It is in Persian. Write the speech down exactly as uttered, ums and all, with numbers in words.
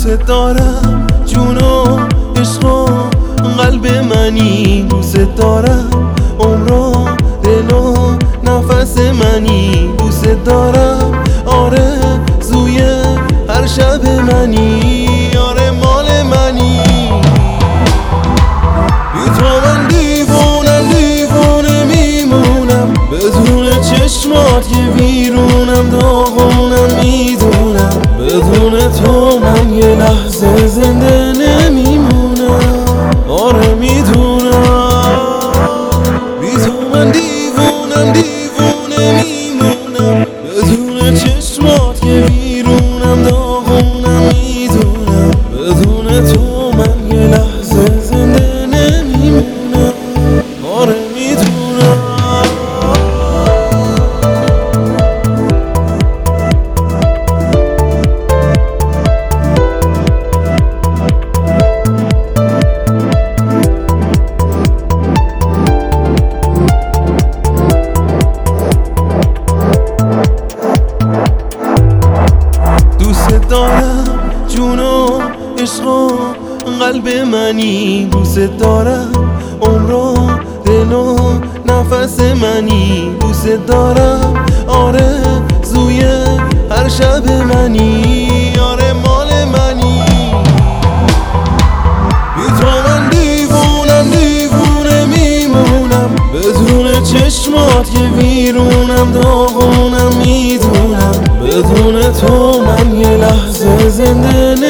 دوست دارم جون و عشق و قلب منی، دوست دارم عمر و دل و نفس منی، دوست دارم آره زوی هر شب منی، آره مال منی. بی تو من دیوونم دیوونه میمونم، بدون چشمات که بیرونم داغونم میدونم، بدون تو من یه لحظه زنده نمیمونم، آره میدونم. بی تو من دیوونم دیوونه میمونم، بدون چشمات که بیرونم داغونم میدونم، بدون تو من یه لحظه زنده نمیمونم، آره میدونم. دوست دارم جون و عشق و قلب منی، دوست دارم عمر و دل و نفس منی، دوست دارم آره زوی هر شب منی، آره مال منی. بی تو من دیوونم دیوونه میمونم، بدون چشمات که بیرونم داغونم میدونم، بدون تو من یه لحظه زنده